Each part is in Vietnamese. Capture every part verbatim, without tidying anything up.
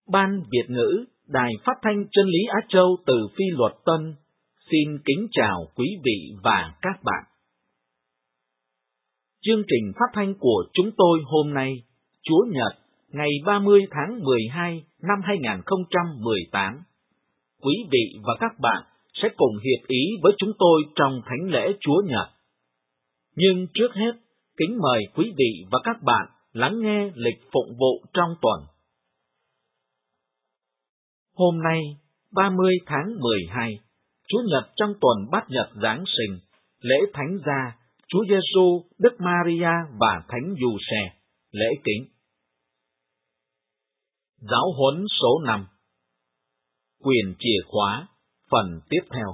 Ban Việt ngữ, Đài Phát thanh Chân lý Á Châu từ Phi Luật Tân, xin kính chào quý vị và các bạn. Chương trình phát thanh của chúng tôi hôm nay, Chúa Nhật, ngày ba mươi tháng mười hai năm hai nghìn không trăm mười tám. Quý vị và các bạn sẽ cùng hiệp ý với chúng tôi trong thánh lễ Chúa Nhật. Nhưng trước hết, kính mời quý vị và các bạn lắng nghe lịch phụng vụ trong tuần. Hôm nay, ba mươi tháng mười hai, Chúa Nhật trong tuần Bát Nhật Giáng sinh, lễ Thánh Gia, Chúa Giêsu, Đức Maria và Thánh Giuse, lễ kính. Giáo huấn số năm. Quyền chìa khóa, phần tiếp theo.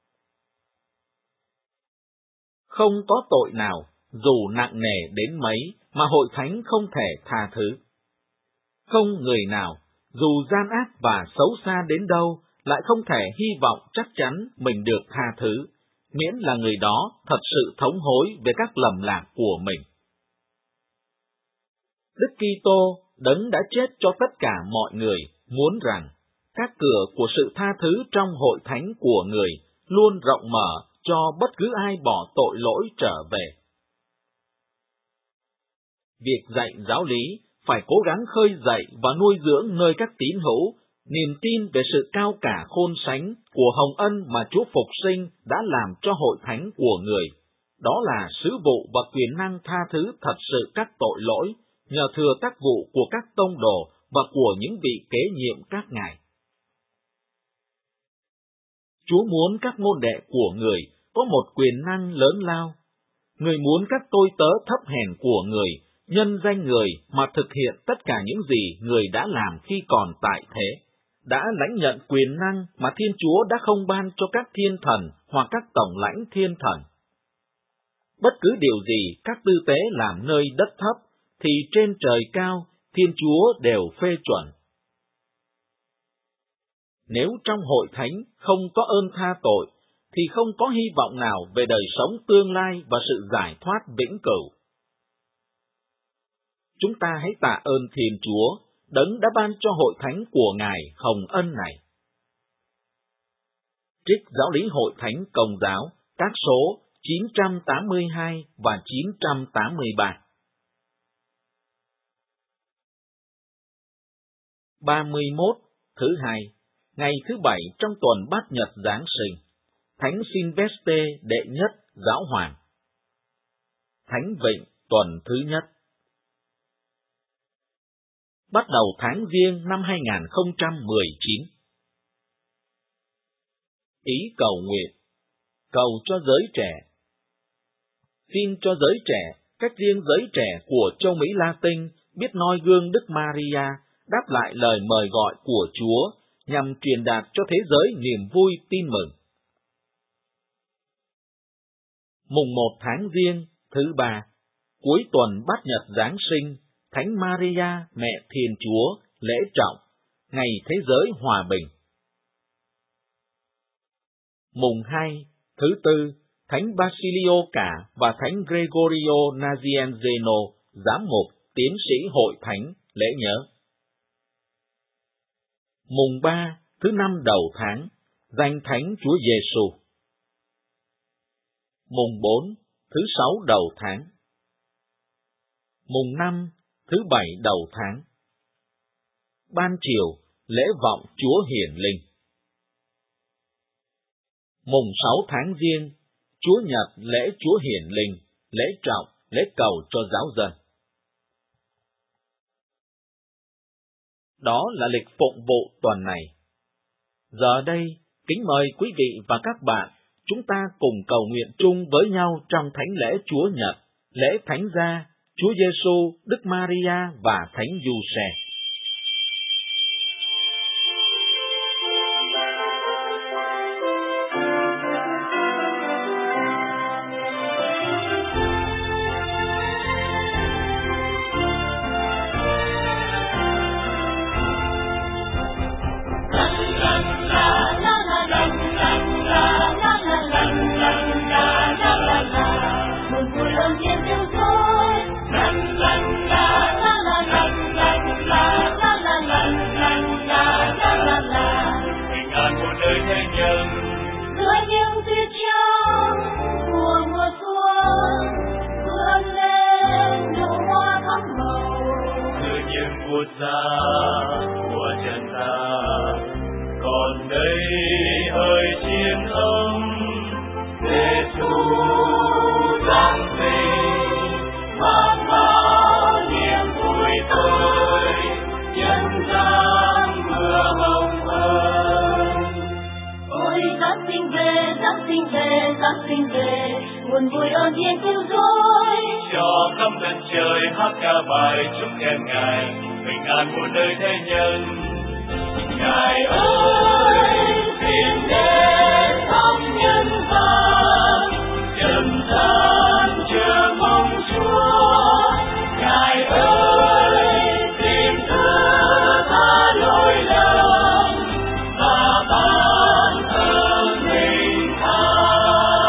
Không có tội nào, dù nặng nề đến mấy, mà hội thánh không thể tha thứ. Không người nào, dù gian ác và xấu xa đến đâu, lại không thể hy vọng chắc chắn mình được tha thứ, miễn là người đó thật sự thống hối về các lầm lạc của mình. Đức Kitô, đấng đã chết cho tất cả mọi người, muốn rằng các cửa của sự tha thứ trong hội thánh của người luôn rộng mở cho bất cứ ai bỏ tội lỗi trở về. Việc dạy giáo lý phải cố gắng khơi dậy và nuôi dưỡng nơi các tín hữu niềm tin về sự cao cả khôn sánh của hồng ân mà Chúa Phục Sinh đã làm cho hội thánh của người. Đó là sứ vụ và quyền năng tha thứ thật sự các tội lỗi, nhờ thừa tác vụ của các tông đồ và của những vị kế nhiệm các ngài. Chúa muốn các môn đệ của người có một quyền năng lớn lao. Người muốn các tôi tớ thấp hèn của người nhân danh người mà thực hiện tất cả những gì người đã làm khi còn tại thế, đã lãnh nhận quyền năng mà Thiên Chúa đã không ban cho các thiên thần hoặc các tổng lãnh thiên thần. Bất cứ điều gì các tư tế làm nơi đất thấp, thì trên trời cao, Thiên Chúa đều phê chuẩn. Nếu trong hội thánh không có ơn tha tội, thì không có hy vọng nào về đời sống tương lai và sự giải thoát vĩnh cửu. Chúng ta hãy tạ ơn Thiên Chúa, đấng đã ban cho hội thánh của Ngài hồng ân này. Trích Giáo lý Hội thánh Công giáo, các số chín trăm tám mươi hai và chín trăm tám mươi ba. ba mươi mốt, thứ hai, ngày thứ bảy trong tuần Bát Nhật Giáng sinh, Thánh Silvestre đệ nhất Giáo hoàng. Thánh Vịnh tuần thứ nhất. Bắt đầu tháng Giêng năm hai nghìn không trăm mười chín. Ý cầu nguyện, cầu cho giới trẻ. Xin cho giới trẻ, cách riêng giới trẻ của châu Mỹ Latin, biết noi gương Đức Maria, đáp lại lời mời gọi của Chúa, nhằm truyền đạt cho thế giới niềm vui tin mừng. Mùng một tháng Giêng, thứ ba, cuối tuần Bát Nhật Giáng sinh, Thánh Maria, Mẹ Thiên Chúa, lễ trọng, Ngày Thế giới Hòa bình. Mùng hai, thứ tư, Thánh Basilio Cả và Thánh Gregorio Nazianzeno, giám mục, tiến sĩ hội thánh, lễ nhớ. Mùng ba, thứ năm đầu tháng, danh Thánh Chúa Giêsu. Mùng bốn, thứ sáu đầu tháng. Mùng năm, thứ bảy đầu tháng. Ban chiều, lễ vọng Chúa Hiển Linh. Mùng sáu tháng Giêng, Chúa Nhật lễ Chúa Hiển Linh, lễ trọng, lễ cầu cho giáo dân. Đó là lịch phụng vụ tuần này. Giờ đây, kính mời quý vị và các bạn, chúng ta cùng cầu nguyện chung với nhau trong thánh lễ Chúa Nhật, lễ Thánh Gia, Chúa Giêsu, Đức Maria và Thánh Giuse. La la la la la la la la sáng mưa hồng ơi. Ôi Giáng sinh về, Giáng sinh về, Giáng sinh về, nguồn vui ơn yên cứu rỗi. Cho khắp đất trời hát ca bài chúc khen Ngài, bình an muôn nơi thế nhân. Ngài ơi, xin đến thăm nhân gian, trần gian chờ mong Chúa. Ngài ơi, xin thứ tha lỗi lầm và ban ơn bình an.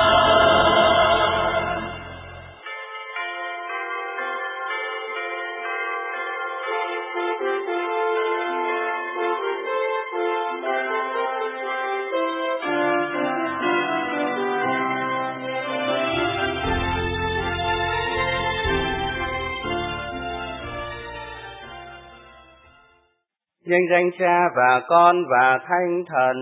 Danh danh Cha và Con và Thánh Thần.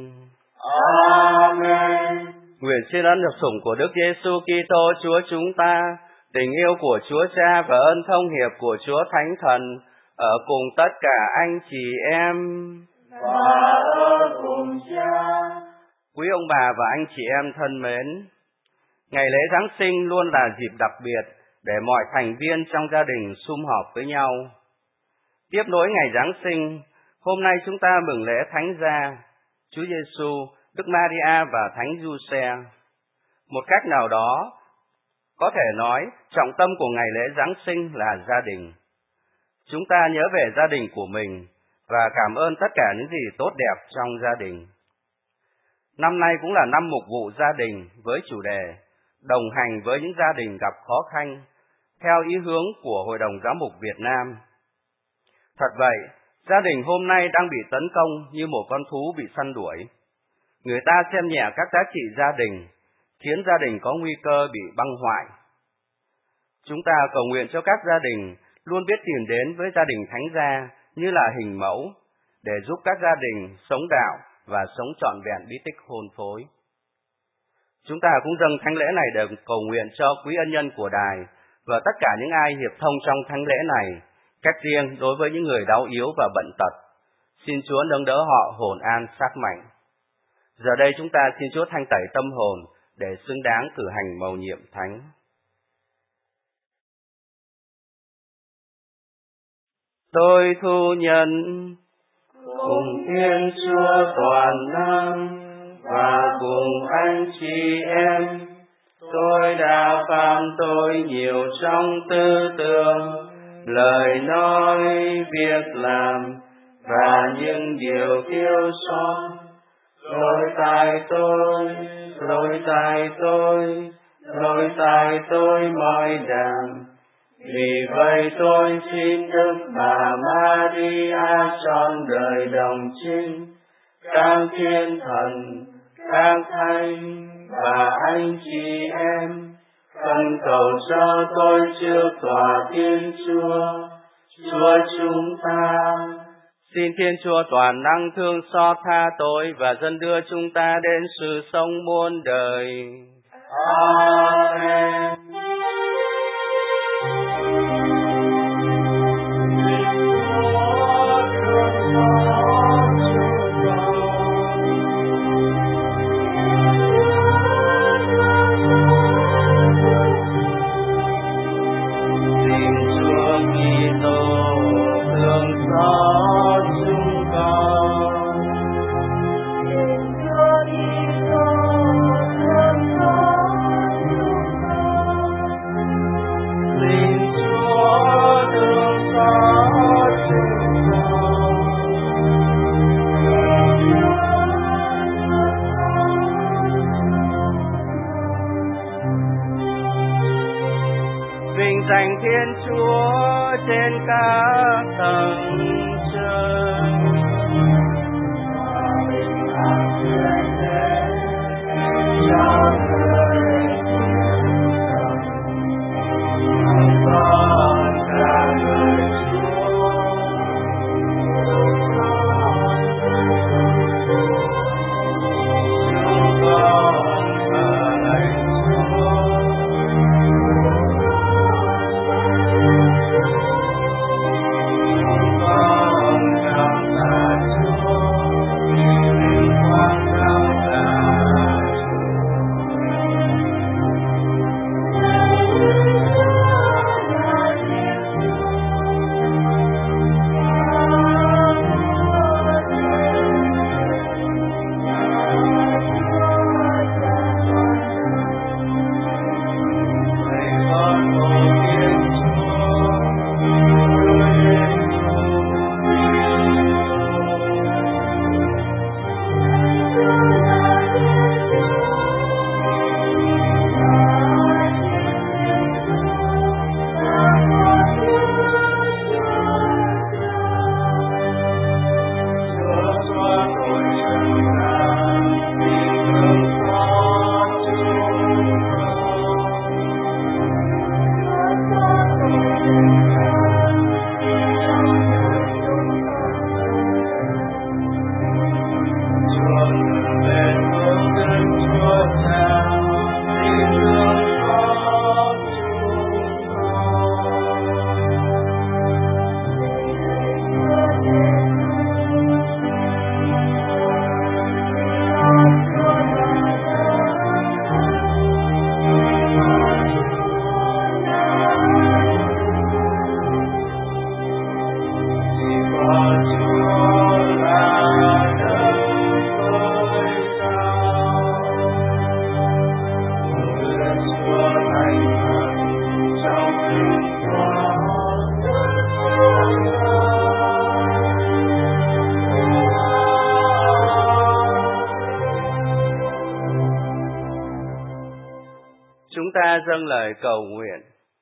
Amen. Nguyện xin ơn được sủng của Đức Giêsu Kitô Chúa chúng ta, tình yêu của Chúa Cha và ơn thông hiệp của Chúa Thánh Thần ở cùng tất cả anh chị em. Và ở cùng Cha. Quý ông bà và anh chị em thân mến, ngày lễ Giáng sinh luôn là dịp đặc biệt để mọi thành viên trong gia đình sum họp với nhau. Tiếp nối ngày Giáng sinh, hôm nay chúng ta mừng lễ Thánh Gia, Chúa Giêsu, Đức Maria và Thánh Giuse. Một cách nào đó, có thể nói trọng tâm của ngày lễ Giáng sinh là gia đình. Chúng ta nhớ về gia đình của mình và cảm ơn tất cả những gì tốt đẹp trong gia đình. Năm nay cũng là năm mục vụ gia đình với chủ đề đồng hành với những gia đình gặp khó khăn, theo ý hướng của Hội đồng Giám mục Việt Nam. Thật vậy, gia đình hôm nay đang bị tấn công như một con thú bị săn đuổi. Người ta xem nhẹ các giá trị gia đình, khiến gia đình có nguy cơ bị băng hoại. Chúng ta cầu nguyện cho các gia đình luôn biết tìm đến với gia đình Thánh Gia như là hình mẫu, để giúp các gia đình sống đạo và sống trọn vẹn bí tích hôn phối. Chúng ta cũng dâng thánh lễ này để cầu nguyện cho quý ân nhân của đài và tất cả những ai hiệp thông trong thánh lễ này, cách riêng đối với những người đau yếu và bận tật. Xin Chúa nâng đỡ họ hồn an xác mạnh. Giờ đây chúng ta xin Chúa thanh tẩy tâm hồn để xứng đáng cử hành mầu nhiệm thánh. Tôi thu nhận cùng Thiên Chúa toàn năng và cùng anh chị em, tôi đã phạm tội nhiều trong tư tưởng, lời nói, việc làm và những điều thiếu sót. Lỗi tại tôi, lỗi tại tôi, lỗi tại tôi mọi đàng. Vì vậy tôi xin Đức Bà Maria trọn đời đồng trinh, các thiên thần, các thánh và anh chị em, khẩn cầu cho tôi trước tòa Thiên Chúa, Chúa chúng ta. Xin Thiên Chúa toàn năng thương xót tha tội và dẫn đưa chúng ta đến sự sống muôn đời. Amen. ta dâng lời cầu nguyện.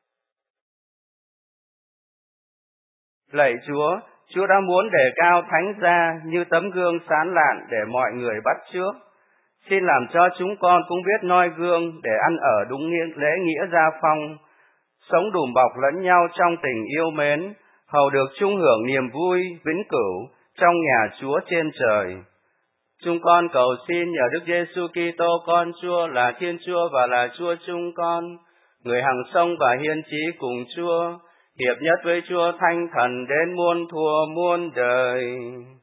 Lạy Chúa, Chúa đã muốn đề cao Thánh Gia như tấm gương sáng lạn để mọi người bắt chước. Xin làm cho chúng con cũng biết noi gương để ăn ở đúng lễ nghĩa gia phong, sống đùm bọc lẫn nhau trong tình yêu mến, hầu được chung hưởng niềm vui vĩnh cửu trong nhà Chúa trên trời. Chúng con cầu xin nhờ Đức Giêsu Kitô con Chúa là Thiên Chúa và là Chúa chúng con, người hằng sống và hiên chí cùng Chúa, hiệp nhất với Chúa Thánh Thần đến muôn thuở muôn đời.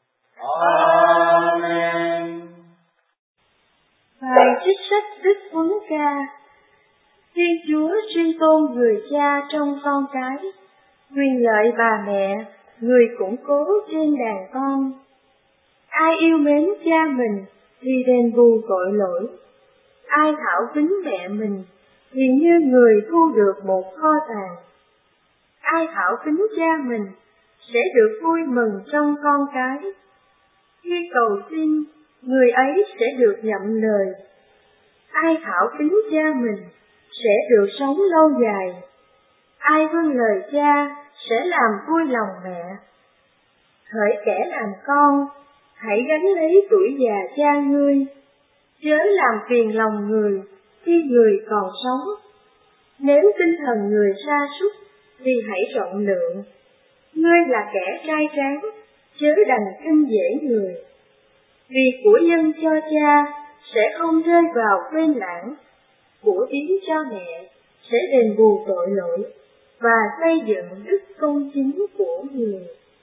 Amen. Bài trích sách Đức Huấn Ca. Thiên Chúa suy tôn người cha trong con cái, quyền lợi bà mẹ, người củng cố trên đàn con. Ai yêu mến cha mình thì đền bù tội lỗi, ai thảo kính mẹ mình thì như người thu được một kho tàng. Ai thảo kính cha mình sẽ được vui mừng trong con cái. Khi cầu xin, người ấy sẽ được nhậm lời. Ai thảo kính cha mình sẽ được sống lâu dài. Ai vâng lời cha sẽ làm vui lòng mẹ. Hỡi kẻ làm con, hãy gánh lấy tuổi già cha ngươi, chớ làm phiền lòng người khi người còn sống. Nếu tinh thần người sa sút thì hãy rộng lượng. Ngươi là kẻ trai tráng, chớ đành khinh dễ người. Vì của dân cho cha sẽ không rơi vào quên lãng, của yếm cho mẹ sẽ đền bù tội lỗi và xây dựng đức công chính của người.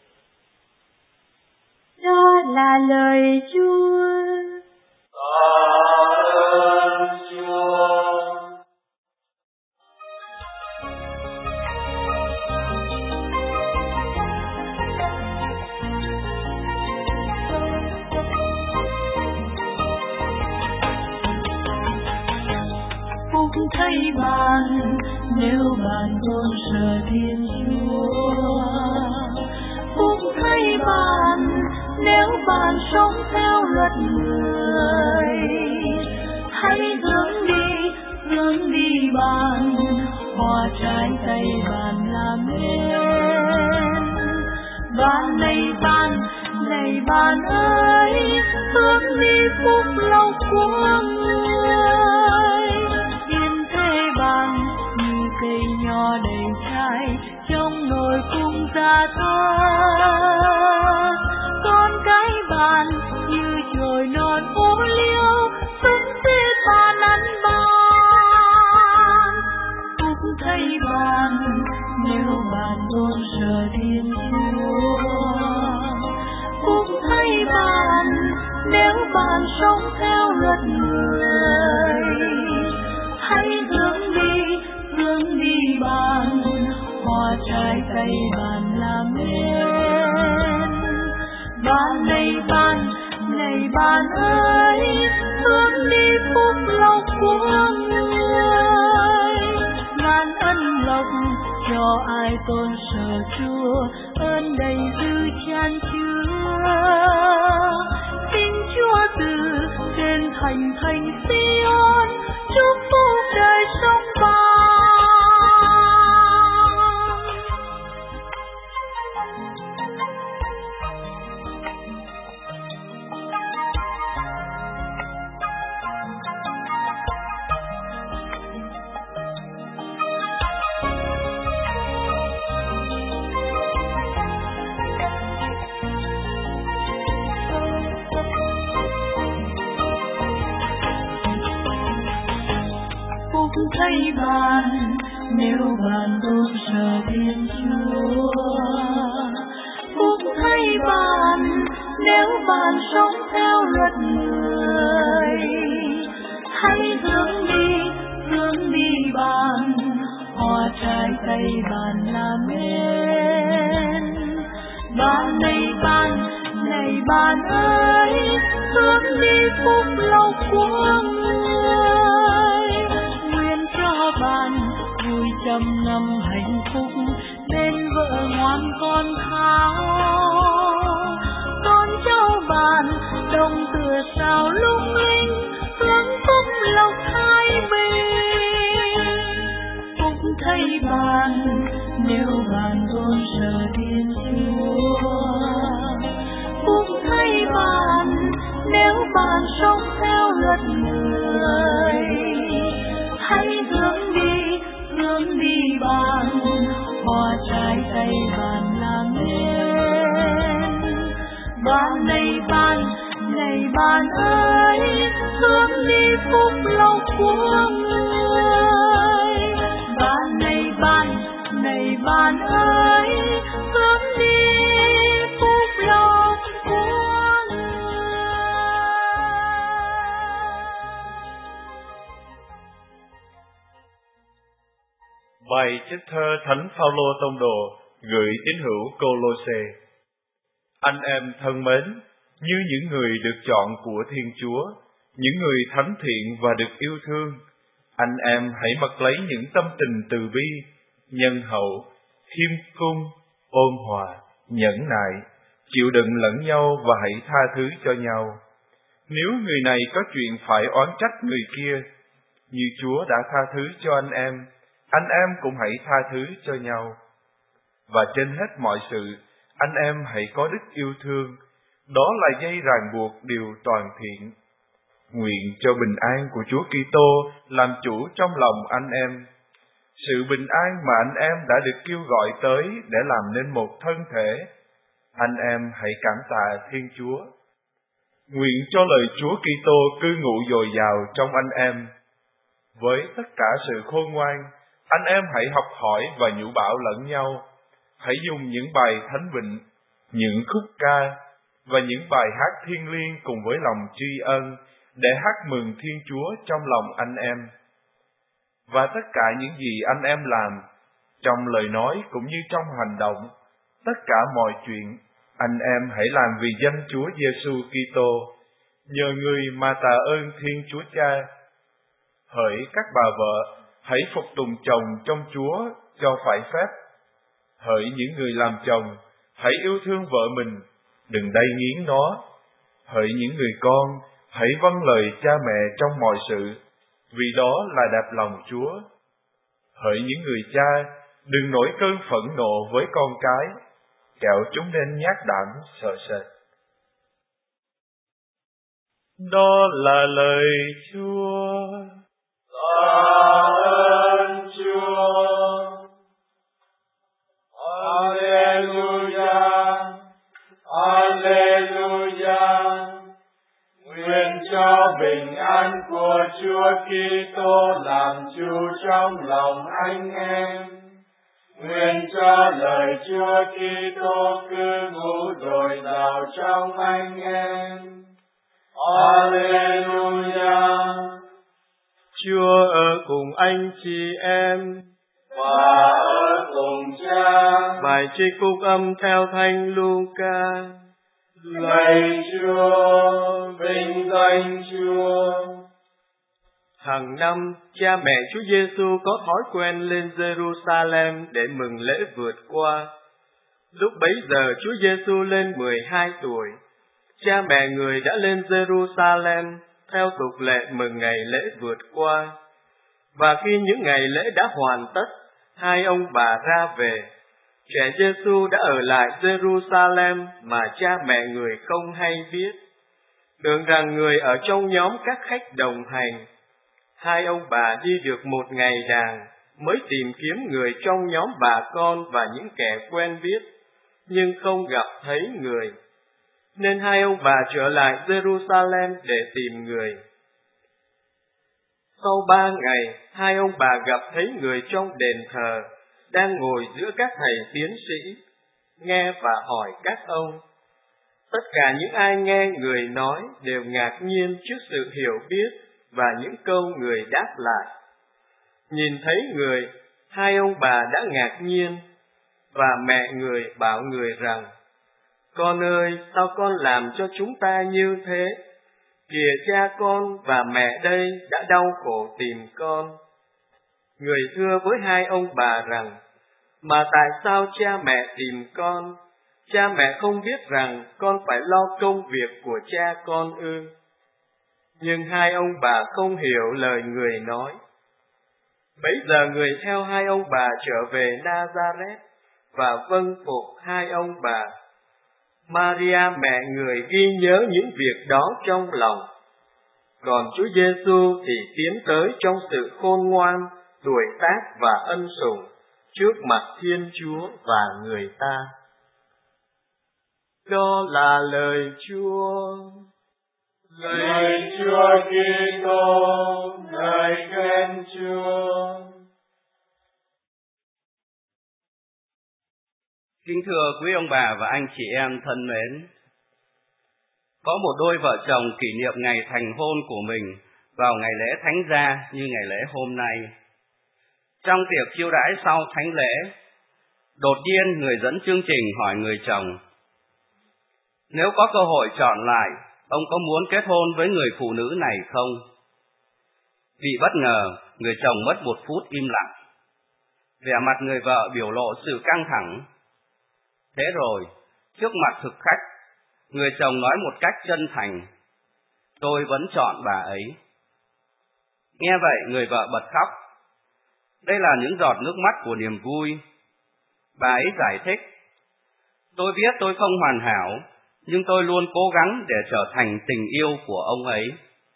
Đó là lời Chúa. Ơn Chúa. Phúc thay bạn nếu bạn tôn sợ Thiên Chúa. Phúc thay bạn nếu bạn sống theo luật người. Hãy hướng đi, hướng đi bạn, hoa trái cây bạn làm nên. Bạn này bạn, này bạn ơi, hướng đi phúc lộc của người. Yên thế bạn như cây nho đầy trái trong nồi cung gia thơ. Con cái bạn như chồi non ô liu, xứng xít bạn ăn ban. Phúc thay bạn nếu bạn tôn sợ Thiên Chúa. Phúc thay bạn nếu bạn sống theo luật người. Hãy hướng đi, hướng đi bạn, hoa trái cây bạn làm nên. Bạn này bạn, này bạn ơi, hướng đi phúc lộc của người. Ngàn ân lộc cho ai tôn sợ Chúa, ơn đầy dư chan chứa. Xin Chúa từ trên thành thành Sion chúc phúc đời sống bạn. Phúc thay bạn nếu bạn tôn sợ Thiên Chúa. Phúc thay bạn nếu bạn sống theo luật người. Hãy hướng đi, hướng đi bạn, hoa trái cây bạn làm nên. Bạn này bạn, này bạn ơi, hướng đi phúc lộc của người. Nguyện cho bạn vui trăm năm hạnh phúc, bên vợ ngoan con tháo. Con cháu bạn đồng tựa sao lung linh, hướng phúc lộc hai bên. thay bạn nếu bạn tôn sợ Thiên Chúa. Cũng thay bạn nếu bạn sống theo luật người. Hãy hướng đi, hướng đi bạn, hoa trái cây bạn làm nên. Bạn này bạn, này bạn ơi, hướng đi phúc lộc của người. Bạn này bạn, này bạn ơi, hướng đi phúc lộc của người. Bài trích thơ Thánh Phaolô tông đồ gửi tín hữu Cô-lô-sê. Anh em thân mến, như những người được chọn của Thiên Chúa, những người thánh thiện và được yêu thương, anh em hãy mặc lấy những tâm tình từ bi, nhân hậu, khiêm cung, ôn hòa, nhẫn nại, chịu đựng lẫn nhau và hãy tha thứ cho nhau. Nếu người này có chuyện phải oán trách người kia, như Chúa đã tha thứ cho anh em, anh em cũng hãy tha thứ cho nhau. Và trên hết mọi sự, anh em hãy có đức yêu thương, đó là dây ràng buộc điều toàn thiện. Nguyện cho bình an của Chúa Kitô làm chủ trong lòng anh em. Sự bình an mà anh em đã được kêu gọi tới để làm nên một thân thể, anh em hãy cảm tạ Thiên Chúa. Nguyện cho lời Chúa Kitô cư ngụ dồi dào trong anh em. Với tất cả sự khôn ngoan, anh em hãy học hỏi và nhủ bảo lẫn nhau. Hãy dùng những bài thánh vịnh, những khúc ca và những bài hát thiêng liêng cùng với lòng tri ân để hát mừng Thiên Chúa trong lòng anh em. Và tất cả những gì anh em làm, trong lời nói cũng như trong hành động, tất cả mọi chuyện, anh em hãy làm vì danh Chúa Giêsu Kitô, nhờ người mà tạ ơn Thiên Chúa Cha. Hỡi các bà vợ, hãy phục tùng chồng trong Chúa cho phải phép. Hỡi những người làm chồng, hãy yêu thương vợ mình, đừng đay nghiến nó. Hỡi những người con, hãy vâng lời cha mẹ trong mọi sự, vì đó là đẹp lòng Chúa. Hỡi những người cha, đừng nổi cơn phẫn nộ với con cái, kẻo chúng nên nhát đảm sợ sệt. Đó là lời Chúa. Tạ ơn Chúa. Alleluia, Alleluia. Nguyện cho bình an của Chúa Kitô làm chủ trong lòng anh em. Nguyện cho lời Chúa Kitô cư ngụ dồi dào trong anh em. Alleluia. Chúa ở cùng anh chị em và ở cùng Cha. Bài trích phúc âm theo Thánh Luca. Lạy Chúa, vinh danh Chúa. Hàng năm, cha mẹ Chúa Giêsu có thói quen lên Jerusalem để mừng lễ vượt qua. Lúc bấy giờ Chúa Giêsu lên mười hai tuổi, cha mẹ người đã lên Jerusalem theo tục lệ mừng ngày lễ vượt qua. Và khi những ngày lễ đã hoàn tất, hai ông bà ra về. Trẻ Giêsu đã ở lại Jerusalem mà cha mẹ người không hay biết, tưởng rằng người ở trong nhóm các khách đồng hành. Hai ông bà đi được một ngày đàng mới tìm kiếm người trong nhóm bà con và những kẻ quen biết, nhưng không gặp thấy người. Nên hai ông bà trở lại Jerusalem để tìm người. Sau ba ngày, hai ông bà gặp thấy người trong đền thờ, đang ngồi giữa các thầy tiến sĩ, nghe và hỏi các ông. Tất cả những ai nghe người nói đều ngạc nhiên trước sự hiểu biết và những câu người đáp lại. Nhìn thấy người, hai ông bà đã ngạc nhiên, và mẹ người bảo người rằng: Con ơi, sao con làm cho chúng ta như thế? Kìa cha con và mẹ đây đã đau khổ tìm con. Người thưa với hai ông bà rằng: Mà tại sao cha mẹ tìm con? Cha mẹ không biết rằng con phải lo công việc của cha con ư? Nhưng hai ông bà không hiểu lời người nói. Bấy giờ người theo hai ông bà trở về Nazareth và vâng phục hai ông bà. Maria mẹ người ghi nhớ những việc đó trong lòng. Còn Chúa Giêsu thì tiến tới trong sự khôn ngoan, tuổi tác và ân sủng trước mặt Thiên Chúa và người ta. Đó là lời Chúa. Lời Chúa Kitô, lời khen Chúa. Kính thưa quý ông bà và anh chị em thân mến, có một đôi vợ chồng kỷ niệm ngày thành hôn của mình vào ngày lễ Thánh Gia như ngày lễ hôm nay. Trong tiệc chiêu đãi sau thánh lễ, đột nhiên người dẫn chương trình hỏi người chồng: nếu có cơ hội chọn lại, ông có muốn kết hôn với người phụ nữ này không? Vì bất ngờ, người chồng mất một phút im lặng. Vẻ mặt người vợ biểu lộ sự căng thẳng. Thế rồi, trước mặt thực khách, người chồng nói một cách chân thành: tôi vẫn chọn bà ấy. Nghe vậy, người vợ bật khóc. Đây là những giọt nước mắt của niềm vui. Bà ấy giải thích: tôi biết tôi không hoàn hảo, nhưng tôi luôn cố gắng để trở thành tình yêu của ông ấy.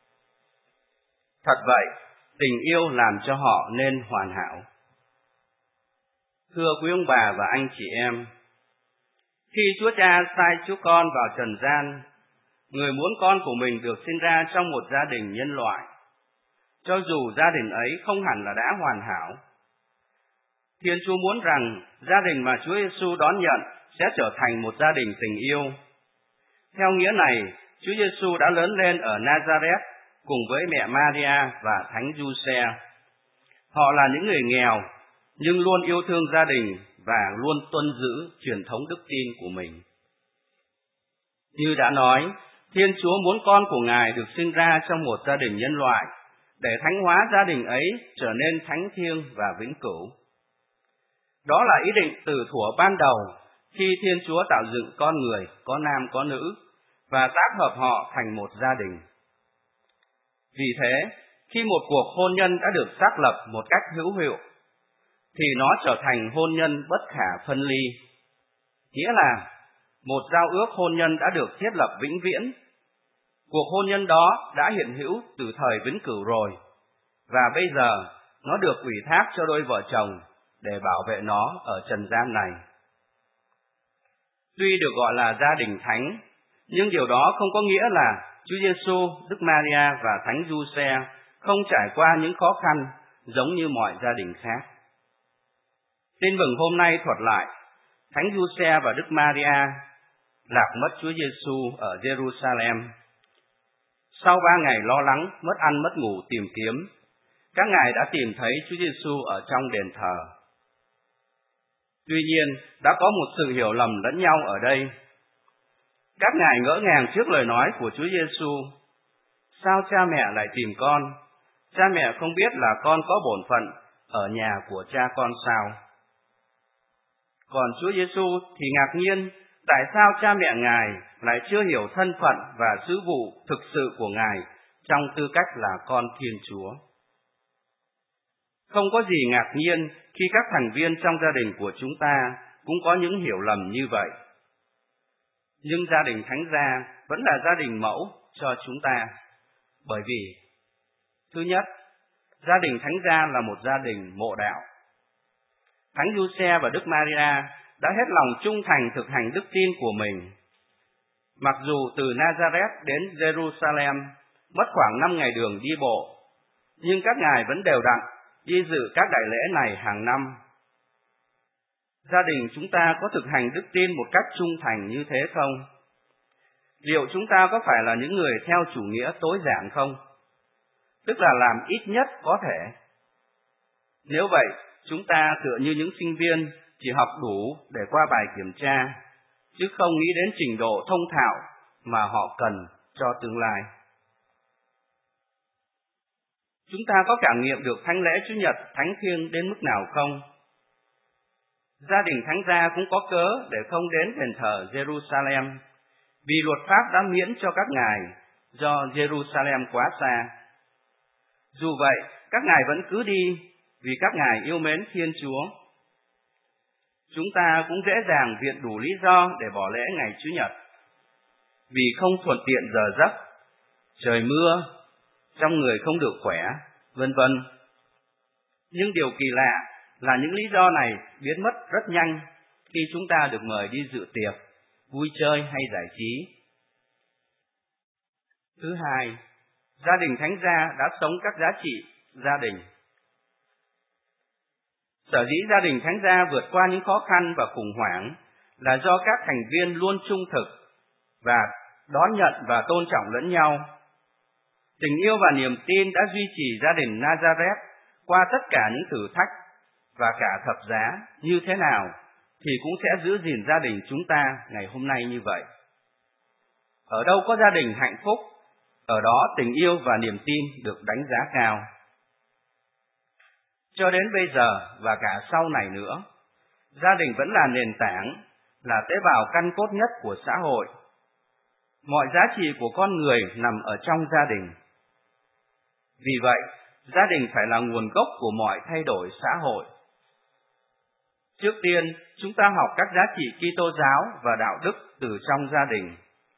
Thật vậy, tình yêu làm cho họ nên hoàn hảo. Thưa quý ông bà và anh chị em, khi Chúa Cha sai Chúa Con vào trần gian, người muốn con của mình được sinh ra trong một gia đình nhân loại, cho dù gia đình ấy không hẳn là đã hoàn hảo. Thiên Chúa muốn rằng gia đình mà Chúa Giêsu đón nhận sẽ trở thành một gia đình tình yêu. Theo nghĩa này, Chúa Giêsu đã lớn lên ở Nazareth cùng với mẹ Maria và Thánh Giuse. Họ là những người nghèo, nhưng luôn yêu thương gia đình và luôn tuân giữ truyền thống đức tin của mình. Như đã nói, Thiên Chúa muốn con của Ngài được sinh ra trong một gia đình nhân loại, để thánh hóa gia đình ấy trở nên thánh thiêng và vĩnh cửu. Đó là ý định từ thuở ban đầu, khi Thiên Chúa tạo dựng con người có nam có nữ, và tác hợp họ thành một gia đình. Vì thế, khi một cuộc hôn nhân đã được xác lập một cách hữu hiệu, thì nó trở thành hôn nhân bất khả phân ly. Nghĩa là, một giao ước hôn nhân đã được thiết lập vĩnh viễn. Cuộc hôn nhân đó đã hiện hữu từ thời vĩnh cửu rồi, và bây giờ nó được ủy thác cho đôi vợ chồng để bảo vệ nó ở trần gian này. Tuy được gọi là gia đình thánh, nhưng điều đó không có nghĩa là Chúa Giêsu, Đức Maria và Thánh Giuse không trải qua những khó khăn giống như mọi gia đình khác. Tin mừng hôm nay thuật lại, Thánh Giuse và Đức Maria lạc mất Chúa Giêsu ở Jerusalem. Sau ba ngày lo lắng, mất ăn mất ngủ tìm kiếm, các ngài đã tìm thấy Chúa Giêsu ở trong đền thờ. Tuy nhiên, đã có một sự hiểu lầm lẫn nhau ở đây. Các ngài ngỡ ngàng trước lời nói của Chúa Giêsu: sao cha mẹ lại tìm con? Cha mẹ không biết là con có bổn phận ở nhà của cha con sao? Còn Chúa Giêsu thì ngạc nhiên tại sao cha mẹ ngài lại chưa hiểu thân phận và sứ vụ thực sự của ngài trong tư cách là con Thiên Chúa. Không có gì ngạc nhiên khi các thành viên trong gia đình của chúng ta cũng có những hiểu lầm như vậy. Nhưng gia đình Thánh Gia vẫn là gia đình mẫu cho chúng ta, bởi vì thứ nhất, gia đình Thánh Gia là một gia đình mộ đạo. Thánh Giuse và Đức Maria đã hết lòng trung thành thực hành đức tin của mình. Mặc dù từ Nazareth đến Jerusalem mất khoảng năm ngày đường đi bộ, nhưng các ngài vẫn đều đặn đi dự các đại lễ này hàng năm. Gia đình chúng ta có thực hành đức tin một cách trung thành như thế không? Liệu chúng ta có phải là những người theo chủ nghĩa tối giản không? Tức là làm ít nhất có thể. Nếu vậy, chúng ta tựa như những sinh viên chỉ học đủ để qua bài kiểm tra, chứ không nghĩ đến trình độ thông thạo mà họ cần cho tương lai. Chúng ta có cảm nghiệm được thánh lễ Chủ nhật thánh thiêng đến mức nào không? Gia đình Thánh Gia cũng có cớ để không đến đền thờ Jerusalem, vì luật pháp đã miễn cho các ngài do Jerusalem quá xa. Dù vậy, các ngài vẫn cứ đi, vì các ngài yêu mến Thiên Chúa. Chúng ta cũng dễ dàng viện đủ lý do để bỏ lễ ngày Chủ nhật, vì không thuận tiện giờ giấc, trời mưa, trong người không được khỏe, vân vân. Nhưng điều kỳ lạ là những lý do này biến mất rất nhanh khi chúng ta được mời đi dự tiệc, vui chơi hay giải trí. Thứ hai, gia đình thánh gia đã sống các giá trị gia đình. Sở dĩ gia đình thánh gia vượt qua những khó khăn và khủng hoảng là do các thành viên luôn trung thực và đón nhận và tôn trọng lẫn nhau. Tình yêu và niềm tin đã duy trì gia đình Nazareth qua tất cả những thử thách và cả thập giá như thế nào thì cũng sẽ giữ gìn gia đình chúng ta ngày hôm nay như vậy. Ở đâu có gia đình hạnh phúc, ở đó tình yêu và niềm tin được đánh giá cao. Cho đến bây giờ và cả sau này nữa, gia đình vẫn là nền tảng, là tế bào căn cốt nhất của xã hội. Mọi giá trị của con người nằm ở trong gia đình. Vì vậy, gia đình phải là nguồn gốc của mọi thay đổi xã hội. Trước tiên, chúng ta học các giá trị Kitô giáo và đạo đức từ trong gia đình.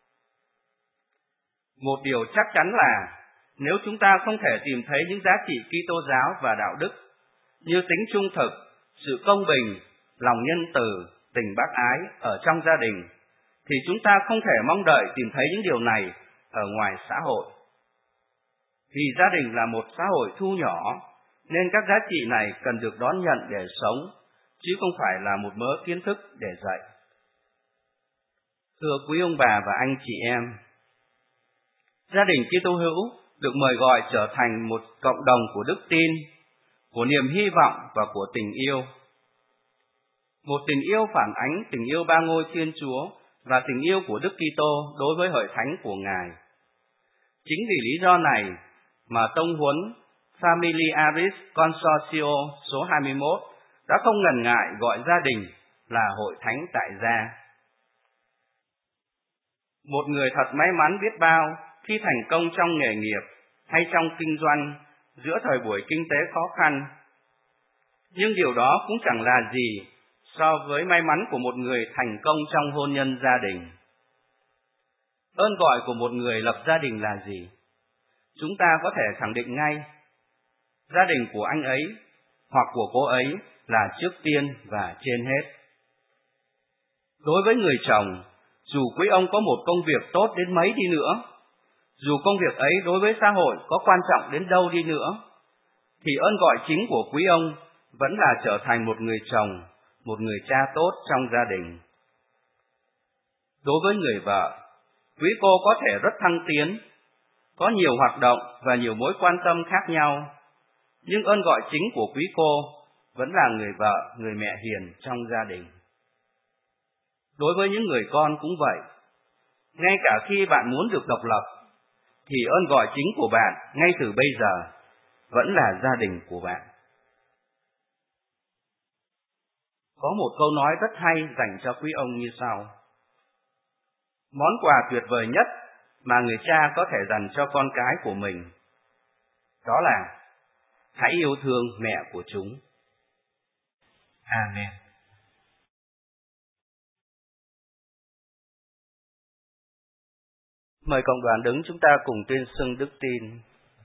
Một điều chắc chắn là, nếu chúng ta không thể tìm thấy những giá trị Kitô giáo và đạo đức như tính trung thực, sự công bình, lòng nhân từ, tình bác ái ở trong gia đình, thì chúng ta không thể mong đợi tìm thấy những điều này ở ngoài xã hội. Vì gia đình là một xã hội thu nhỏ, nên các giá trị này cần được đón nhận để sống, chứ không phải là một mớ kiến thức để dạy. Thưa quý ông bà và anh chị em, gia đình Kitô hữu được mời gọi trở thành một cộng đồng của đức tin, của niềm hy vọng và của tình yêu. Một tình yêu phản ánh tình yêu ba ngôi Thiên Chúa và tình yêu của Đức Kitô đối với hội thánh của Ngài. Chính vì lý do này mà tông huấn Familiaris Consortio số hai mươi mốt đã không ngần ngại gọi gia đình là hội thánh tại gia. Một người thật may mắn biết bao khi thành công trong nghề nghiệp hay trong kinh doanh giữa thời buổi kinh tế khó khăn. Nhưng điều đó cũng chẳng là gì so với may mắn của một người thành công trong hôn nhân gia đình. Ơn gọi của một người lập gia đình là gì? Chúng ta có thể khẳng định ngay, gia đình của anh ấy hoặc của cô ấy là trước tiên và trên hết. Đối với người chồng, dù quý ông có một công việc tốt đến mấy đi nữa, dù công việc ấy đối với xã hội có quan trọng đến đâu đi nữa, thì ơn gọi chính của quý ông vẫn là trở thành một người chồng, một người cha tốt trong gia đình. Đối với người vợ, quý cô có thể rất thăng tiến, có nhiều hoạt động và nhiều mối quan tâm khác nhau, nhưng ơn gọi chính của quý cô vẫn là người vợ, người mẹ hiền trong gia đình. Đối với những người con cũng vậy. Ngay cả khi bạn muốn được độc lập, thì ơn gọi chính của bạn ngay từ bây giờ vẫn là gia đình của bạn. Có một câu nói rất hay dành cho quý ông như sau: món quà tuyệt vời nhất mà người cha có thể dành cho con cái của mình, đó là hãy yêu thương mẹ của chúng. Amen. Mời cộng đoàn đứng, chúng ta cùng tuyên xưng đức tin.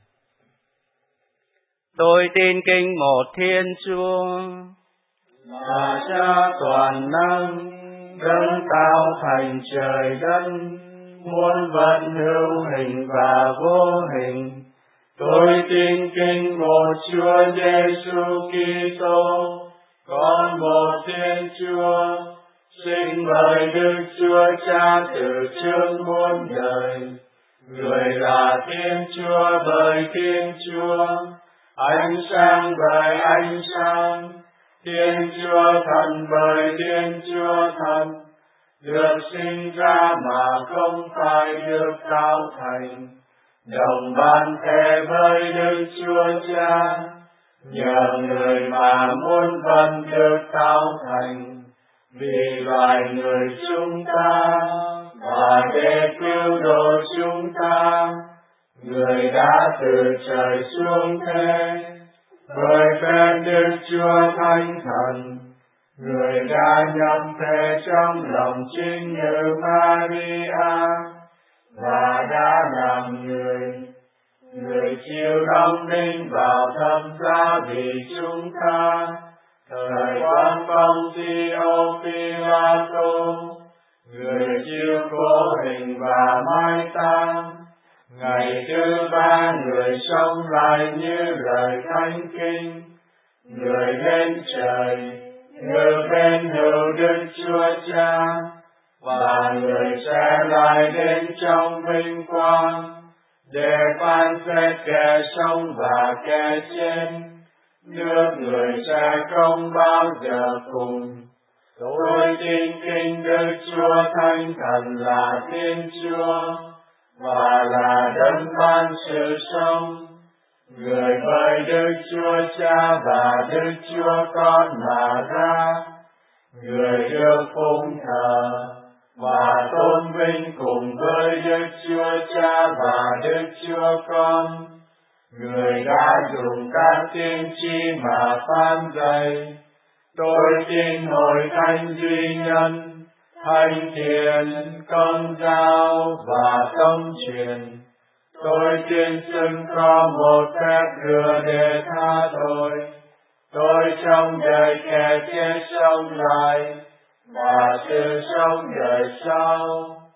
Tôi tin kinh một Thiên Chúa, là Cha toàn năng, đấng tạo thành trời đất, muôn vật hữu hình và vô hình. Tôi tin kinh một Chúa Giêsu Kitô, con một Thiên Chúa, sinh bởi Đức Chúa Cha từ trước muôn đời. Người là Thiên Chúa bởi Thiên Chúa, ánh sáng bởi ánh sáng, Thiên Chúa Thần bởi Thiên Chúa Thần, được sinh ra mà không phải được tạo thành, đồng ban thể với Đức Chúa Cha, nhờ người mà muôn vật được tạo thành, vì loài người chúng ta, và để cứu độ chúng ta, người đã từ trời xuống thế, Bởi phép Đức Chúa Thánh Thần, Người đã nhập thể trong lòng chính nữ Maria và đã làm người. Người chịu đóng đinh vào thập giá vì chúng ta, thời quan Phong Ti-ô Phi-la-tô. Người chịu khổ hình và mai táng. Ngày thứ ba người sống lại như lời Thánh Kinh. Người lên trời, ngự bên hữu Đức Chúa Cha, và người sẽ lại đến trong vinh quang để phán xét kẻ sống và kẻ chết. Nước người sẽ không bao giờ cùng. Tôi tin kính Đức Chúa Thánh Thần là Thiên Chúa và là đấng ban sự sống. Người với Đức Chúa Cha và Đức Chúa Con mà ra. Người được phụng thờ và tôn vinh cùng với Đức Chúa Cha và Đức Chúa Con. Người đã dùng các tiên tri mà phán dạy. Tôi tin hội thánh duy nhân, thánh thiện, công giáo và tâm truyền. Tôi tin xưng có một phép rửa để tha tội. Tôi trong đời kẻ chết sống lại và sự sống đời sau.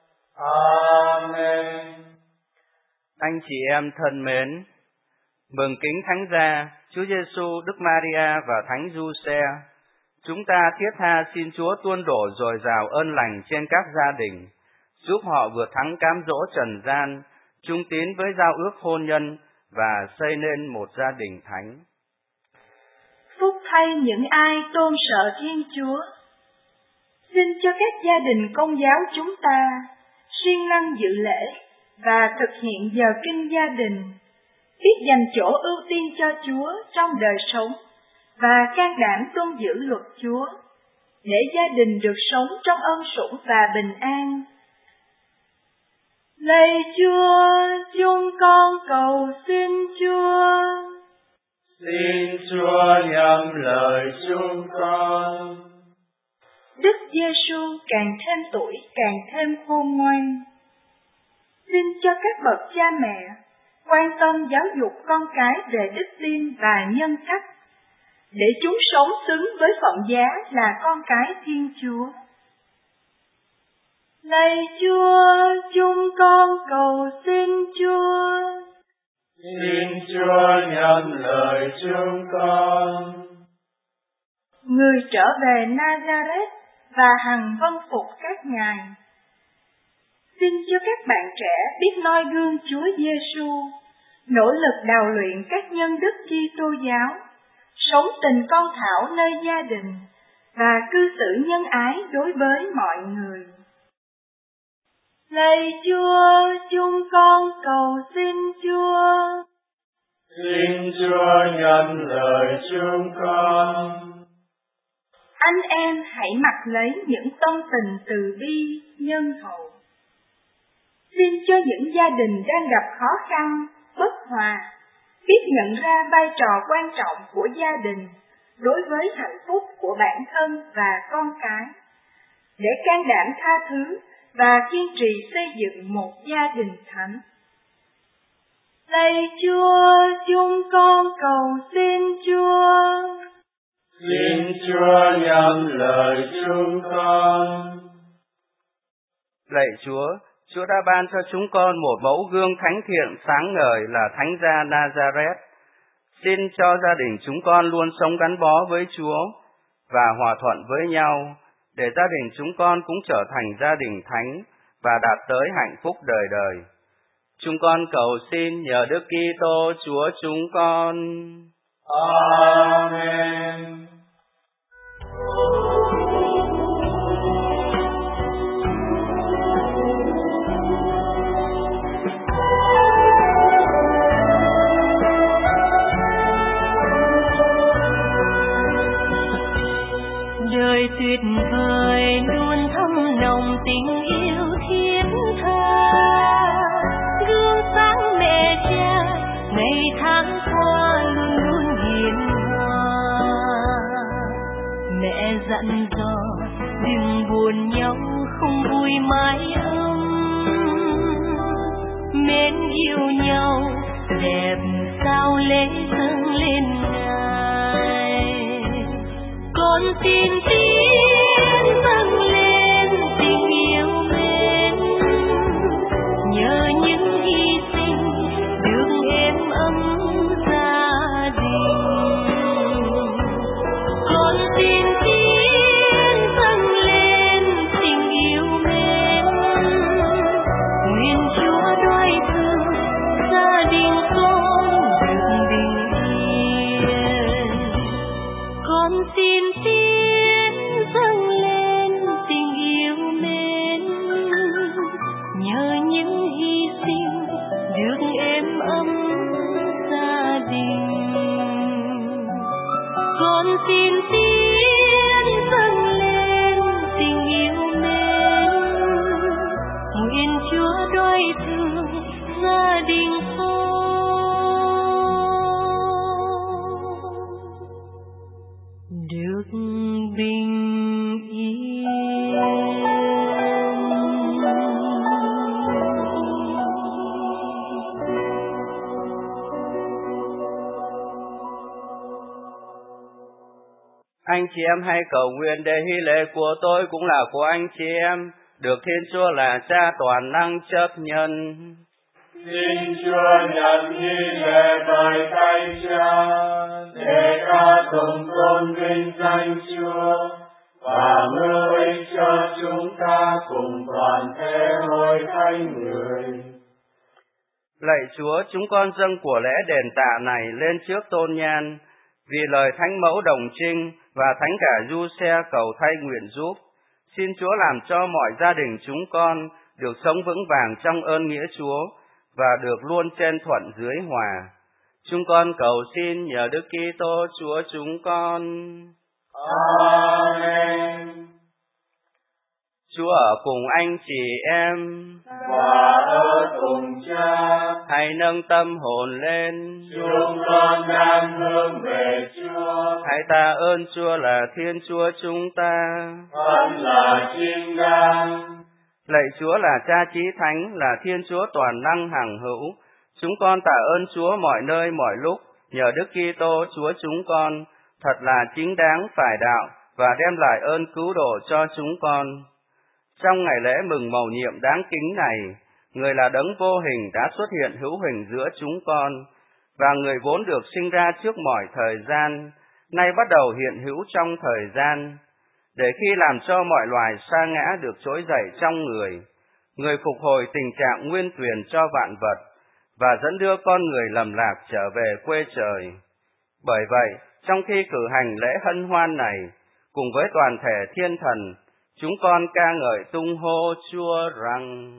Amen. Anh chị em thân mến, mừng kính Thánh Gia, Chúa Giêsu, Đức Maria và Thánh Giuse. Chúng ta thiết tha xin Chúa tuôn đổ dồi dào ơn lành trên các gia đình, giúp họ vượt thắng cám dỗ trần gian, chung tín với giao ước hôn nhân và xây nên một gia đình thánh. Phúc thay những ai tôn sợ Thiên Chúa. Xin cho các gia đình Công giáo chúng ta siêng năng dự lễ và thực hiện giờ kinh gia đình, biết dành chỗ ưu tiên cho Chúa trong đời sống và can đảm tuân giữ luật Chúa, để gia đình được sống trong ân sủng và bình an. Lạy Chúa, chúng con cầu xin Chúa. Xin Chúa nhậm lời chúng con. Đức Giêsu càng thêm tuổi càng thêm khôn ngoan. Xin cho các bậc cha mẹ quan tâm giáo dục con cái về đức tin và nhân cách, để chúng sống xứng với phận giá là con cái Thiên Chúa. Lạy Chúa, chúng con cầu xin Chúa. Xin Chúa nhậm lời chúng con. Người trở về Nazareth và hằng vâng phục các ngài. Xin cho các bạn trẻ biết noi gương Chúa Giêsu, nỗ lực đào luyện các nhân đức Kitô giáo, sống tình con thảo nơi gia đình và cư xử nhân ái đối với mọi người. Lạy Chúa, chúng con cầu xin Chúa. Xin Chúa nhận lời chúng con. Anh em hãy mặc lấy những tâm tình từ bi, nhân hậu. Xin cho những gia đình đang gặp khó khăn, bất hòa, biết nhận ra vai trò quan trọng của gia đình đối với hạnh phúc của bản thân và con cái, để can đảm tha thứ và kiên trì xây dựng một gia đình thánh. Lạy Chúa, chúng con cầu xin Chúa. Xin Chúa nhậm lời chúng con. Lạy Chúa, Chúa đã ban cho chúng con một mẫu gương thánh thiện sáng ngời là Thánh Gia Nazareth. Xin cho gia đình chúng con luôn sống gắn bó với Chúa và hòa thuận với nhau, để gia đình chúng con cũng trở thành gia đình thánh và đạt tới hạnh phúc đời đời. Chúng con cầu xin nhờ Đức Kitô Chúa chúng con. Amen. Đời tuyệt vời luôn thấm nồng tình yêu thiết tha, gương sáng mẹ cha ngày tháng qua luôn luôn hiền dặn dò đừng buồn nhau không vui mãi ấm, mến yêu nhau đẹp sao lễ dâng lên ngài. Con xin tiếng dâng lên tình yêu mến, nhờ những hy sinh được êm ấm gia đình. Con xin tiếng dâng lên tình yêu mến, nguyện Chúa đoái thương gia đình con được bình yên. Con xin tiếng dâng lên tình yêu mến, nhờ những hy sinh được êm ấm gia đình. Con xin tiếng dâng lên tình yêu mến, nguyện Chúa đoái thương gia đình con được bình yên. Anh chị em hãy cầu nguyện để hy lễ của tôi cũng là của anh chị em, được Thiên Chúa là Cha toàn năng chấp nhận. Xin Chúa nhận hy lễ bởi tay Cha, để ca tụng tôn vinh danh Chúa và mưu ích cho chúng ta cùng toàn thể hội thánh người. Lạy Chúa, chúng con dâng của lễ đền tạ này lên trước tôn nhan, vì lời Thánh Mẫu Đồng Trinh và Thánh Cả Du Xe cầu thay nguyện giúp. Xin Chúa làm cho mọi gia đình chúng con được sống vững vàng trong ơn nghĩa Chúa và được luôn trên thuận dưới hòa. Chúng con cầu xin nhờ Đức Kitô Chúa chúng con. Amen. Chúa ở cùng anh chị em và ở cùng Cha. Hãy nâng tâm hồn lên. Chúng con đang hướng về Chúa. Hãy tạ ơn Chúa là Thiên Chúa chúng ta. Vẫn là chính đáng. Lạy Chúa là Cha Chí Thánh, là Thiên Chúa toàn năng hằng hữu. Chúng con tạ ơn Chúa mọi nơi mọi lúc, nhờ Đức Kitô Chúa chúng con, thật là chính đáng phải đạo và đem lại ơn cứu độ cho chúng con. Trong ngày lễ mừng mầu nhiệm đáng kính này, người là đấng vô hình đã xuất hiện hữu hình giữa chúng con, và người vốn được sinh ra trước mọi thời gian, nay bắt đầu hiện hữu trong thời gian, để khi làm cho mọi loài sa ngã được trỗi dậy trong người, người phục hồi tình trạng nguyên quyền cho vạn vật, và dẫn đưa con người lầm lạc trở về quê trời. Bởi vậy, trong khi cử hành lễ hân hoan này, cùng với toàn thể thiên thần, chúng con ca ngợi tung hô Chúa rằng: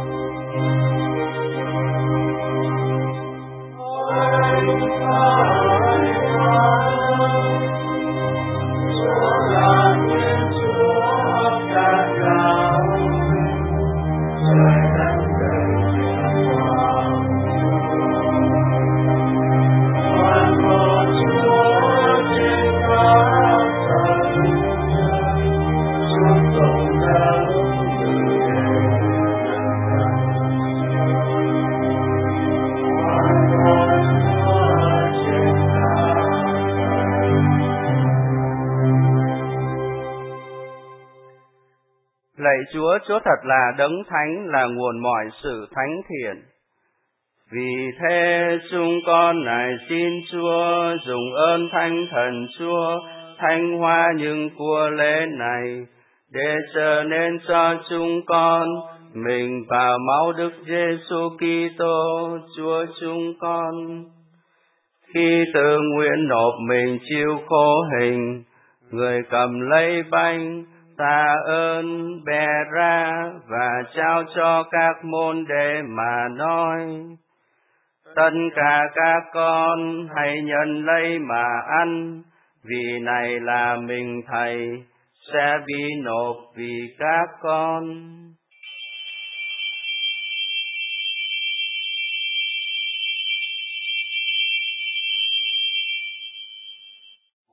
Lạy Chúa, Chúa thật là đấng thánh, là nguồn mọi sự thánh thiện. Vì thế chúng con này xin Chúa dùng ơn Thánh Thần Chúa thanh hoa những của lễ này, để trở nên cho chúng con mình và máu Đức Giêsu Kitô Chúa chúng con. Khi tự nguyện nộp mình chịu khổ hình, người cầm lấy bánh tạ ơn bè ra và trao cho các môn đệ mà nói: tất cả các con hãy nhận lấy mà ăn, vì này là mình Thầy sẽ bị nộp vì các con.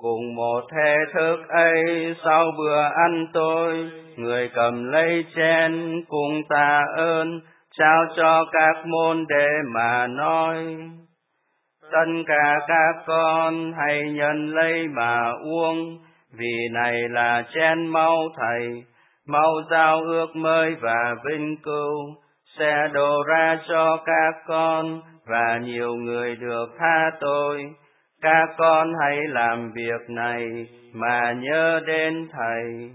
Cùng một thể thức ấy, sau bữa ăn tối, người cầm lấy chén cùng tạ ơn, trao cho các môn đệ mà nói: Tất cả các con hãy nhận lấy mà uống, vì này là chén máu Thầy, máu giao ước mới và vinh cưu, sẽ đổ ra cho các con, và nhiều người được tha tội. Các con hãy làm việc này mà nhớ đến Thầy.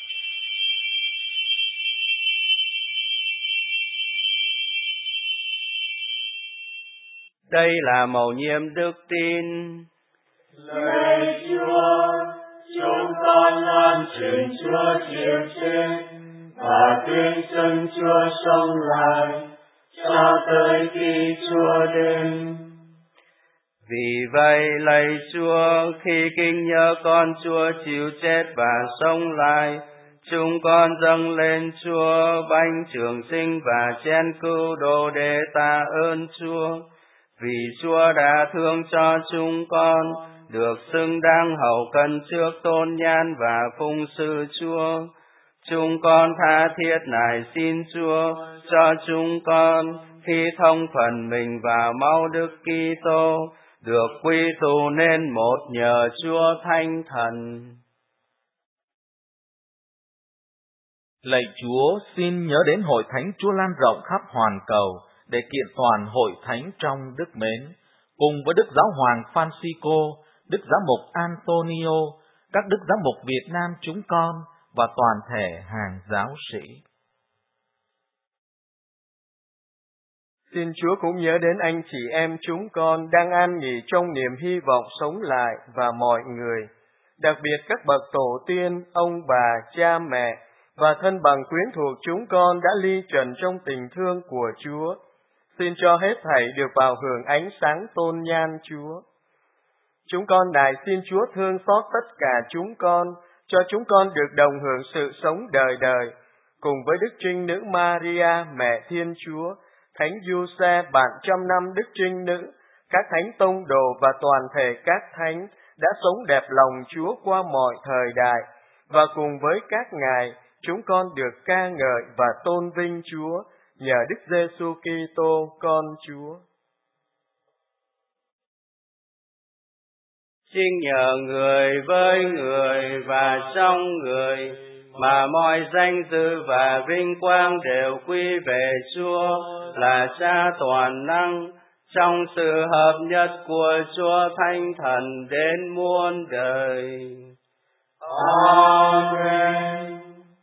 Đây là mầu nhiệm đức tin. Lạy Chúa, chúng con loan truyền Chúa chịu chết và tuyên xưng Chúa sống lại cho tới khi Chúa đến. Vì vậy, lạy Chúa, khi kinh nhớ con Chúa chịu chết và sống lại, chúng con dâng lên Chúa bánh trường sinh và chén cứu độ để tạ ơn Chúa. Vì Chúa đã thương cho chúng con, được xứng đáng hầu cân trước tôn nhan và phụng sự Chúa. Chúng con tha thiết nài xin Chúa cho chúng con khi thông phần mình vào máu Đức Kitô, được quy tụ nên một nhờ Chúa Thánh Thần. Lạy Chúa, xin nhớ đến hội thánh Chúa lan rộng khắp hoàn cầu để kiện toàn hội thánh trong đức mến, cùng với Đức Giáo hoàng Francisco, Đức Giám mục Antonio, các Đức Giám mục Việt Nam chúng con và toàn thể hàng giáo sĩ. Xin Chúa cũng nhớ đến anh chị em chúng con đang an nghỉ trong niềm hy vọng sống lại và mọi người, đặc biệt các bậc tổ tiên, ông bà, cha mẹ và thân bằng quyến thuộc chúng con đã ly trần trong tình thương của Chúa. Xin cho hết thảy được vào hưởng ánh sáng tôn nhan Chúa. Chúng con nài xin Chúa thương xót tất cả chúng con, cho chúng con được đồng hưởng sự sống đời đời, cùng với Đức Trinh Nữ Maria, Mẹ Thiên Chúa, Thánh Giuse, bạn trăm năm Đức Trinh Nữ, các thánh tông đồ và toàn thể các thánh đã sống đẹp lòng Chúa qua mọi thời đại, và cùng với các ngài, chúng con được ca ngợi và tôn vinh Chúa nhờ Đức Giêsu Kitô con Chúa. Chính nhờ người với người và trong người mà mọi danh dự và vinh quang đều quy về Chúa là Cha toàn năng, trong sự hợp nhất của Chúa Thánh Thần đến muôn đời. Amen.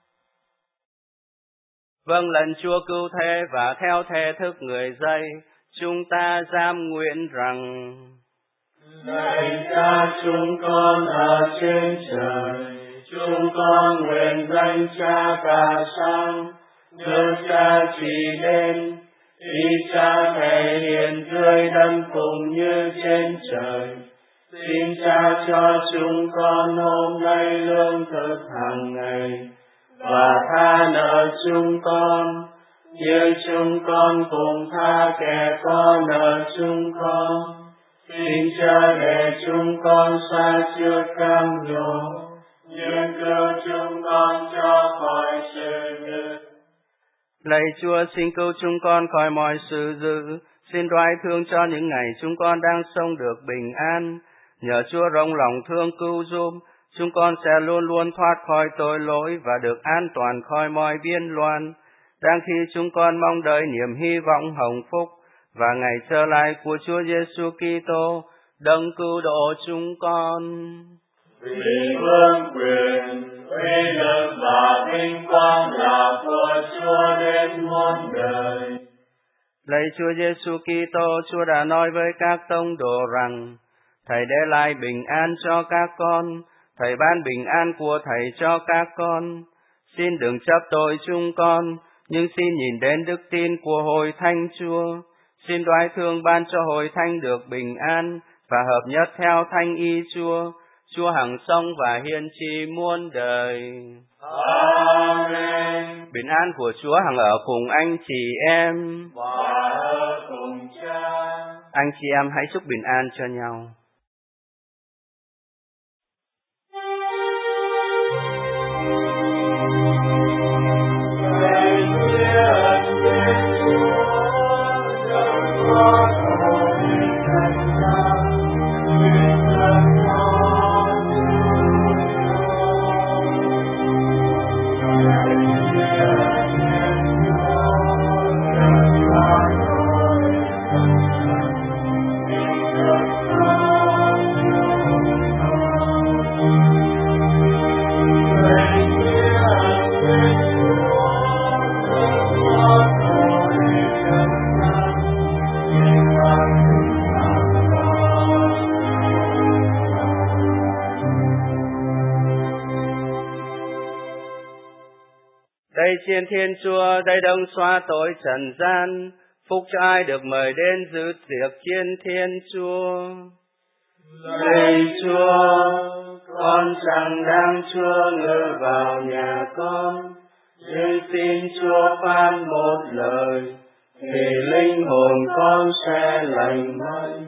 Vâng lệnh Chúa cứu thế và theo thể thức người dây, chúng ta giam nguyện rằng: Lạy Cha chúng con ở trên trời, chúng con nguyện danh Cha cả sáng, nước Cha chỉ đến, ý Cha thể hiện dưới đất cũng như trên trời. Xin Cha cho chúng con hôm nay lương thực hàng ngày, và tha nợ chúng con, như chúng con cũng tha kẻ có nợ chúng con. Xin Cha để chúng con xa trước cam dỗ, nhưng cứu chúng con cho khỏi sự dữ. Lạy Chúa, xin cứu chúng con khỏi mọi sự dữ, xin đoái thương cho những ngày chúng con đang sống được bình an. Nhờ Chúa rộng lòng thương cứu giúp, chúng con sẽ luôn luôn thoát khỏi tội lỗi và được an toàn khỏi mọi biên loạn, đang khi chúng con mong đợi niềm hy vọng hồng phúc và ngày trở lại của Chúa Giêsu Kitô, đấng cứu độ chúng con. Vì vương quyền, uy lực và vinh quang là của Chúa đến muôn đời. Lạy Chúa Giêsu Kitô, Chúa đã nói với các tông đồ rằng: Thầy để lại bình an cho các con, Thầy ban bình an của Thầy cho các con. Xin đừng chấp tội chúng con, nhưng xin nhìn đến đức tin của hội thánh Chúa. Xin đoái thương ban cho hội thánh được bình an và hợp nhất theo thánh ý Chúa. Chúa hằng sống và hiên tri muôn đời. Amen. Bình an của Chúa hằng ở cùng anh chị em. Và ở cùng Cha. Anh chị em hãy chúc bình an cho nhau. chiên Thiên Chúa, đây đông xóa tội trần gian, phúc cho ai được mời đến dự tiệc chiên Thiên Chúa. Lạy Chúa, con chẳng đáng Chúa ngự vào nhà con, nhưng xin Chúa phán một lời, thì linh hồn con sẽ lành mạnh.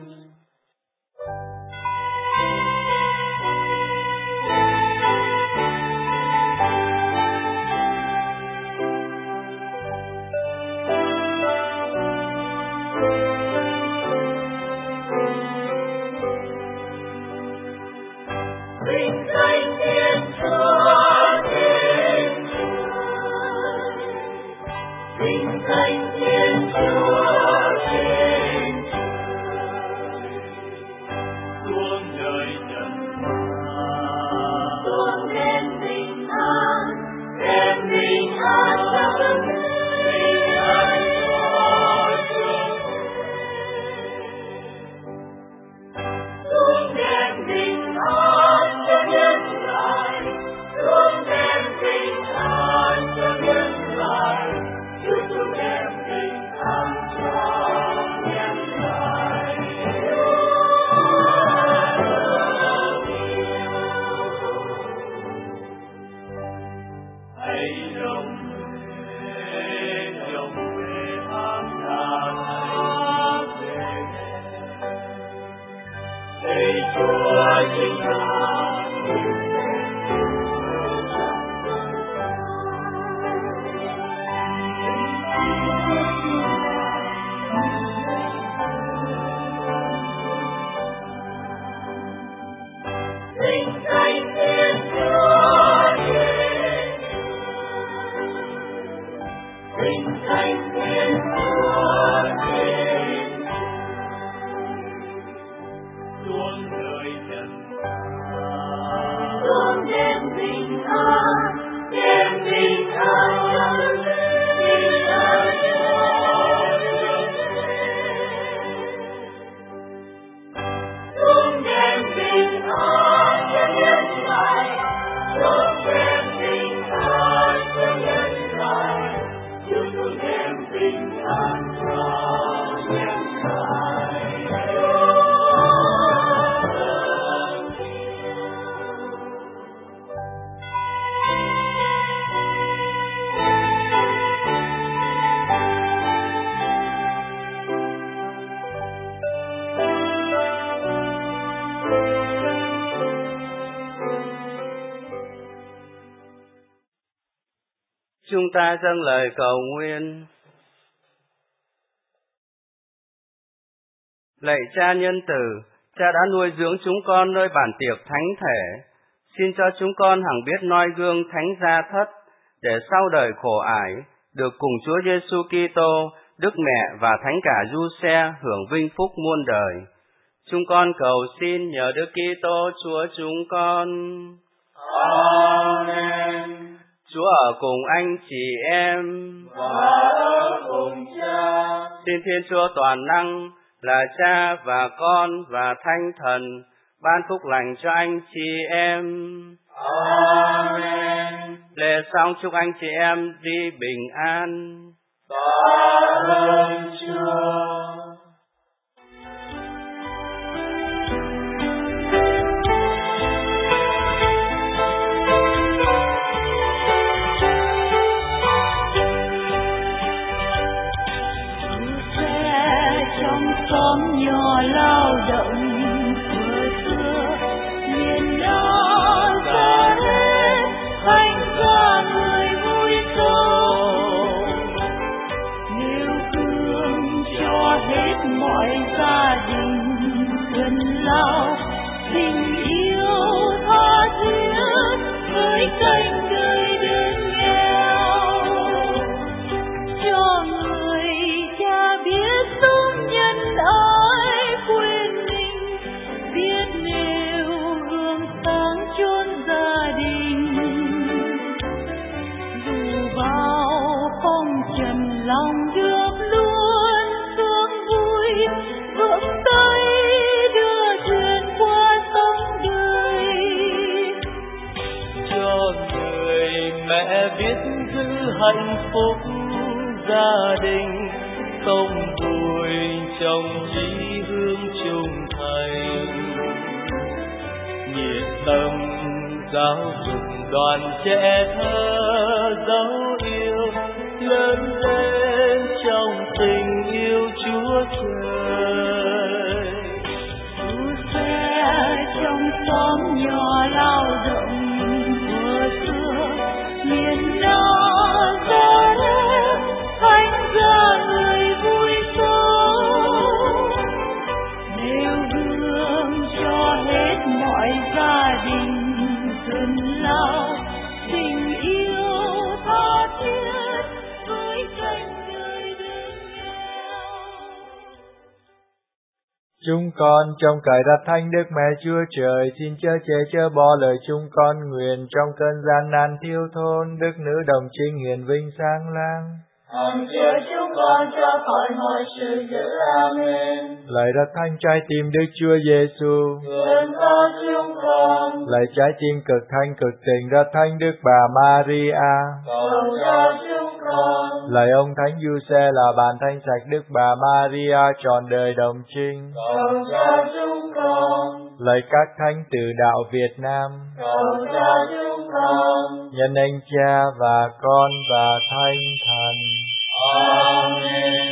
Vinh danh Thiên Chúa trên trời, vinh danh Thiên Chúa trên trời, xuống đời trần gian, xuống đến bình an, đem bình an cho dân bình an cho chúng, xuống đến bình an cho nhân loại, xuống đem bình an cho nhân loại, Chúa xuống đem bình an cho nhân loại. Hãy đồng về, đồng về hát ca thầy về, lạy Chúa chính là vinh danh Thiên Chúa trên trời, vinh danh Thiên Chúa trên trời, xuống đời trần gian, xuống đem bình an, đem bình an cho dân bình an cho dân, xuống đem bình an cho nhân loại, xuống đem bình an cho nhân loại, Chúa xuống đem bình an cho nhân loại. Chúng ta dâng lời cầu nguyện. Lạy Cha nhân từ, Cha đã nuôi dưỡng chúng con nơi bản tiệc thánh thể. Xin cho chúng con hằng biết noi gương thánh gia thất, để sau đời khổ ải, được cùng Chúa Giêsu Kitô, Đức Mẹ và Thánh cả Giuse hưởng vinh phúc muôn đời. Chúng con cầu xin nhờ Đức Kitô Chúa chúng con. Amen. Chúa ở cùng anh chị em và ở cùng Cha. Xin Thiên Chúa toàn năng là Cha và Con và Thánh Thần ban phúc lành cho anh chị em. Amen. Lễ xong chúc anh chị em đi bình an. Tạ ơn Chúa. Xóm nhỏ lao động vừa xưa miền Nazareth thành ra người vui sầu, nêu gương cho hết mọi gia đình gần lao, tình yêu tha thiết với cánh người đến nghèo, cho người cha biết sống nhân ái quên mình hạnh phúc gia đình, sống vui trong chí hướng chung thành. Nhiệt tâm giáo dục đoàn trẻ thơ dấu yêu, lớn lên trong tình yêu Chúa Trời. Dù xe trong xóm nhỏ lao động mùa xưa, miền Nazareth thánh ra người vui sống, nêu gương cho hết mọi gia đình dân lao tình yêu tha thiết với tranh đời bên nhau. Chúng con trong cậy ra thánh Đức Mẹ Chúa Trời, xin chớ chê chớ bỏ lời chúng con nguyện trong cơn gian nan thiếu thốn, Đức Nữ Đồng Trinh hiển vinh sáng lang. Hằng chữa chúng con cho khỏi mọi sự dữ. Amen. Lạy ra thánh trái tim Đức Chúa Giêsu, Nguyện con chúng con. Lạy trái tim cực thanh cực tình ra thánh Đức Bà Maria, Cầu cho chúng con. Lạy ông Thánh Giuse là bàn thanh sạch Đức Bà Maria trọn đời đồng trinh, Cầu cho chúng con. Lạy các thánh tử đạo Việt Nam, Cầu cho chúng con. nhân anh Cha và Con và Thánh Thần. Amen.